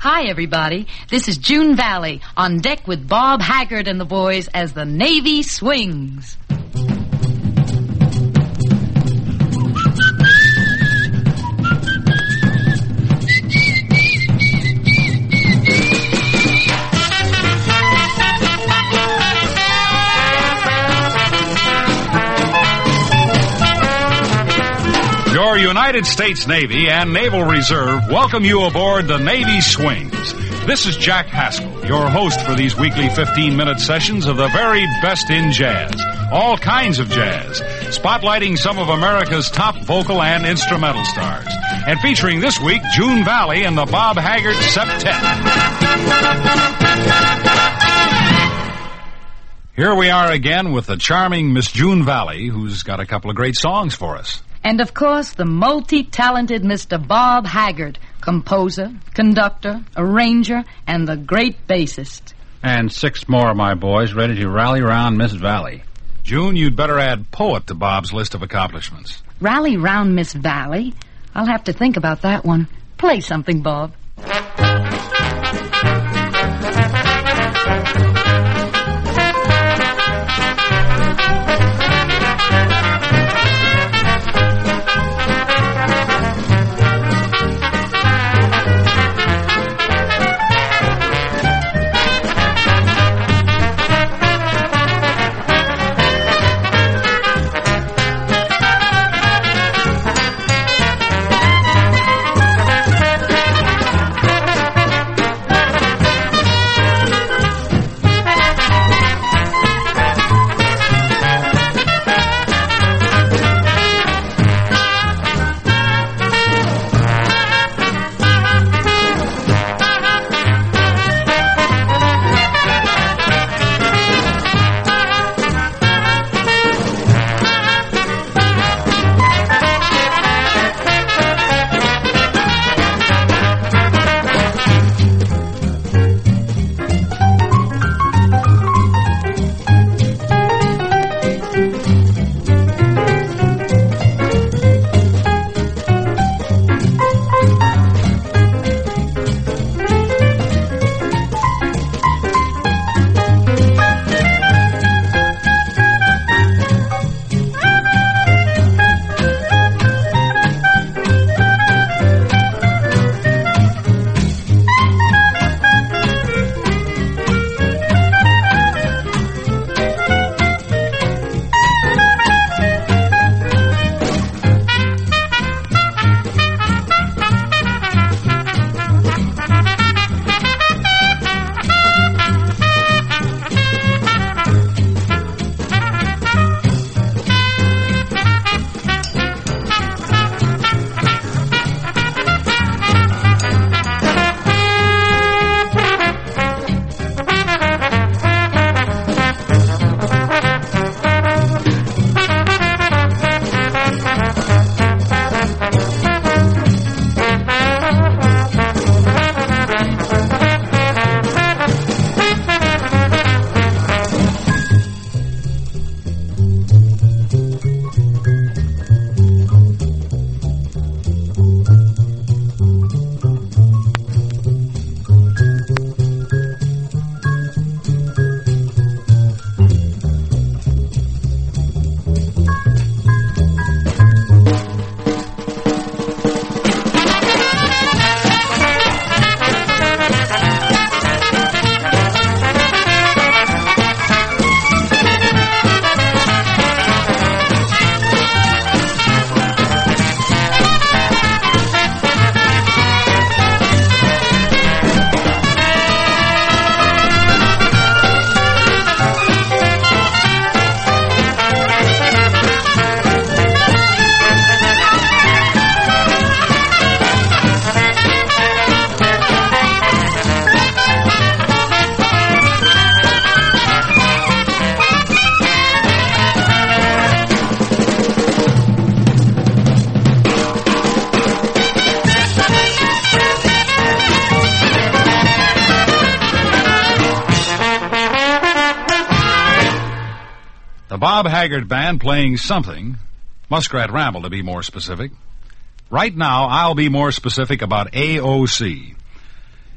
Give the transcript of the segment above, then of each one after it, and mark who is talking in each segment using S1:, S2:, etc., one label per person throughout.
S1: Hi, everybody. This is June Valley on deck with Bob Haggard and the boys as the Navy swings.
S2: Your United States Navy and Naval Reserve welcome you aboard the Navy Swings. This is Jack Haskell, your host for these weekly 15-minute sessions of the very best in jazz. All kinds of jazz, spotlighting some of America's top vocal and instrumental stars. And featuring this week, June Valley and the Bob Haggard Septet. Here we are again with the charming Miss June Valley, who's got a couple of great songs for us.
S1: And, of course, the multi-talented Mr. Bob Haggard, composer, conductor, arranger, and the great bassist.
S3: And 6 more of my boys ready to rally round Miss Valley.
S2: June, you'd better add poet to Bob's list of accomplishments.
S1: Rally round Miss Valley? I'll have to think about that one. Play something, Bob.
S2: Bob Haggard Band playing something, Muskrat Ramble to be more specific. Right now, I'll be more specific about AOC.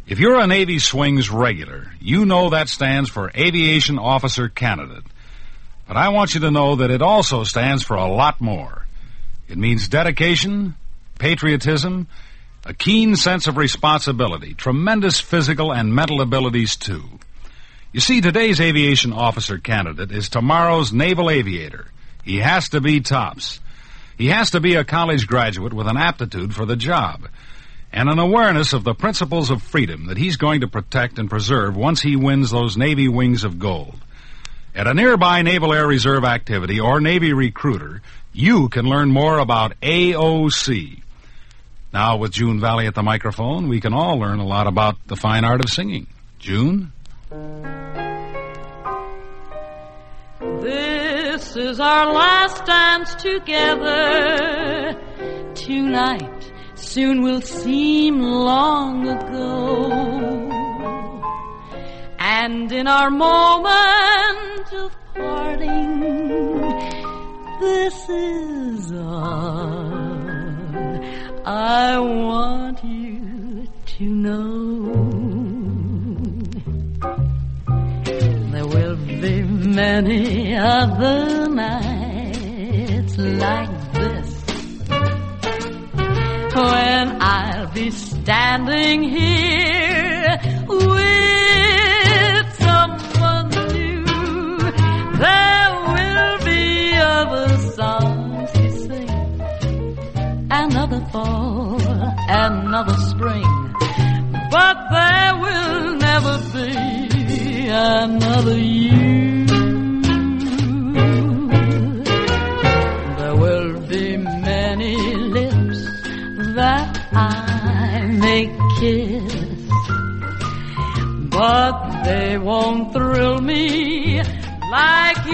S2: If you're a Navy Swings regular, you know that stands for Aviation Officer Candidate. But I want you to know that it also stands for a lot more. It means dedication, patriotism, a keen sense of responsibility, tremendous physical and mental abilities, too. You see, today's aviation officer candidate is tomorrow's naval aviator. He has to be tops. He has to be a college graduate with an aptitude for the job and an awareness of the principles of freedom that he's going to protect and preserve once he wins those Navy wings of gold. At a nearby Naval Air Reserve activity or Navy recruiter, you can learn more about AOC. Now, with June Valley at the microphone, we can all learn a lot about the fine art of singing. June?
S1: This is our last dance together. Tonight soon will seem long ago. And in our moment of parting, this is all I want you to know. There will be many other nights like this when I'll be standing here with someone new. There will be other songs to sing, another fall, another spring, but there will never be another you. There will be many lips that I may kiss, but they won't thrill me like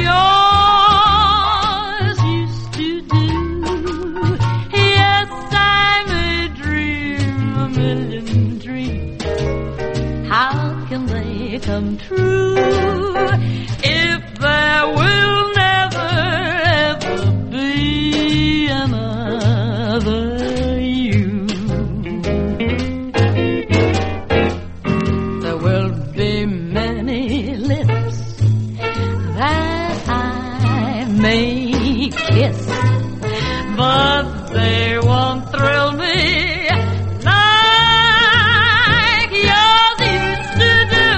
S1: yours used to do. Yes, I may dream a million dreams. How can they come true if there will never ever be another you? There will be many lips that I may kiss, but they won't thrill me like yours used to do.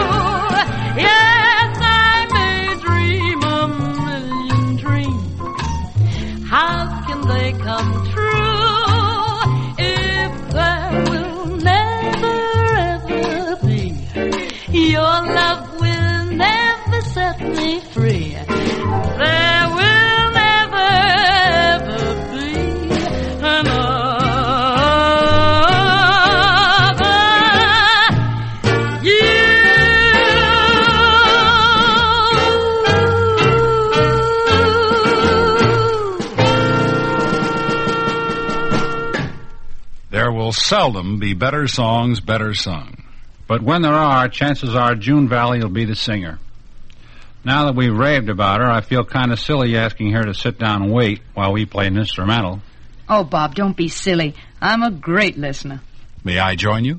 S1: Yes, I may dream a million dreams. How can they come true if there will never ever be? Your love will never set me free. There will never ever be another you.
S2: There will seldom be better songs better sung.
S3: But when there are, chances are June Valley will be the singer. Now that we've raved about her, I feel kind of silly asking her to sit down and wait while we play an instrumental.
S1: Oh, Bob, don't be silly. I'm a great listener.
S2: May I join you?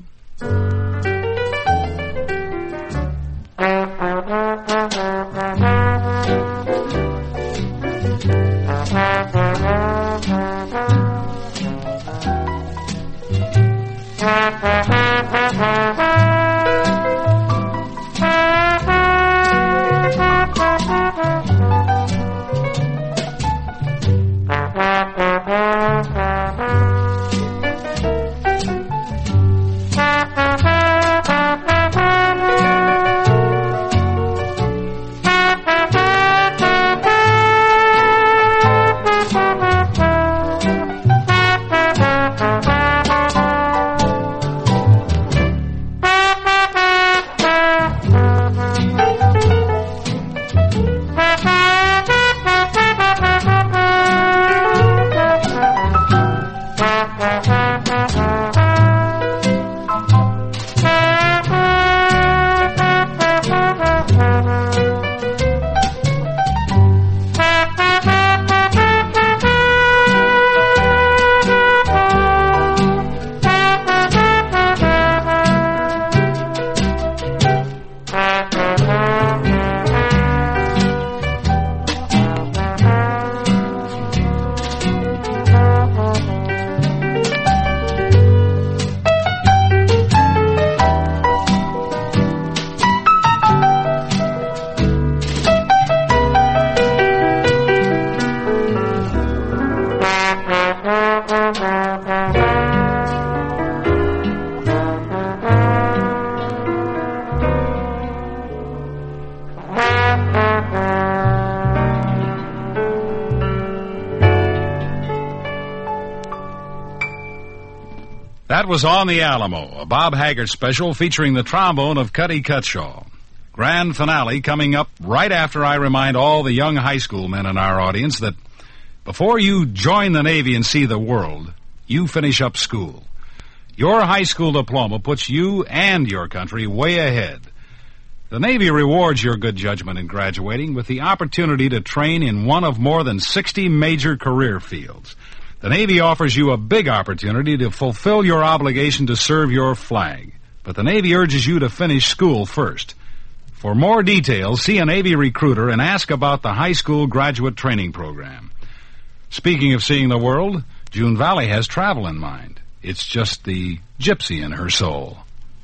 S2: That was On the Alamo, a Bob Haggart special featuring the trombone of Cuddy Cutshaw. Grand finale coming up right after I remind all the young high school men in our audience that before you join the Navy and see the world, you finish up school. Your high school diploma puts you and your country way ahead. The Navy rewards your good judgment in graduating with the opportunity to train in one of more than 60 major career fields. The Navy offers you a big opportunity to fulfill your obligation to serve your flag. But the Navy urges you to finish school first. For more details, see a Navy recruiter and ask about the high school graduate training program. Speaking of seeing the world, June Valley has travel in mind. It's just the gypsy in her soul.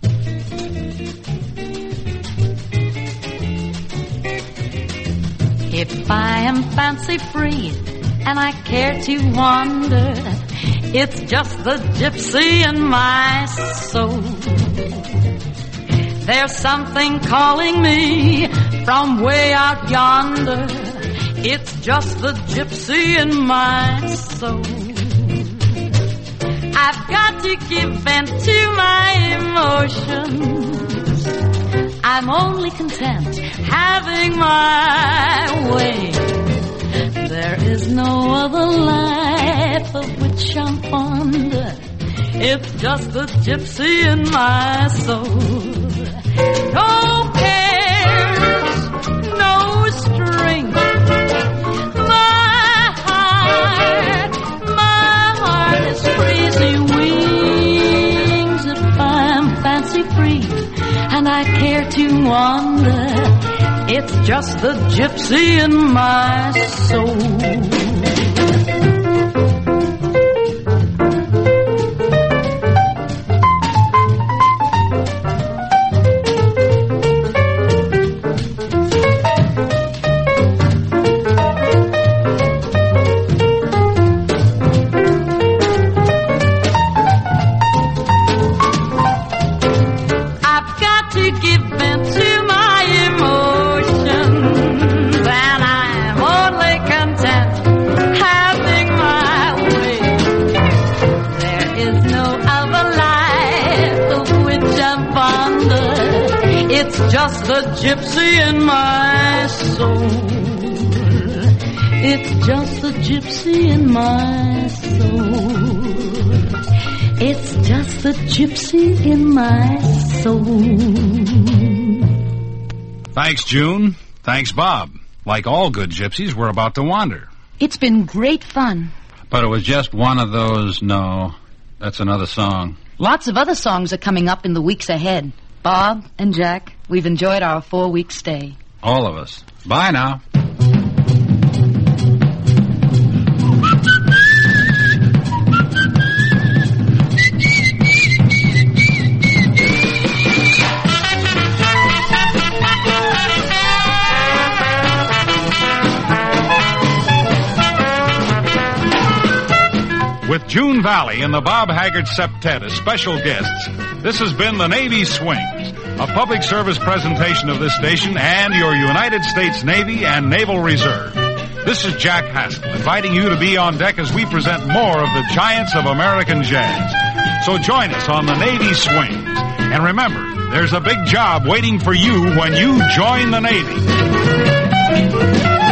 S1: If I am fancy free and I care to wander, it's just the gypsy in my soul. There's something calling me from way out yonder. It's just the gypsy in my soul. I've got to give vent to my emotions. I'm only content having my way. There is no other life of which I'm fond. It's just the gypsy in my soul. No cares, no strings. My heart is crazy wings. If I'm fancy free and I care to wander, it's just the gypsy in my soul. It's just the gypsy in my soul. It's just the gypsy in my soul. It's just the gypsy in my soul.
S2: Thanks, June. Thanks, Bob. Like all good gypsies, we're about to wander.
S1: It's been great fun.
S3: But it was just one of those, no, that's another song.
S1: Lots of other songs are coming up in the weeks ahead. Bob and Jack, we've enjoyed our 4-week stay.
S3: All of us. Bye now.
S2: With June Valley and the Bob Haggart Septet as special guests, this has been the Navy Swings, a public service presentation of this station and your United States Navy and Naval Reserve. This is Jack Haskell inviting you to be on deck as we present more of the giants of American jazz. So join us on the Navy Swings. And remember, there's a big job waiting for you when you join the Navy.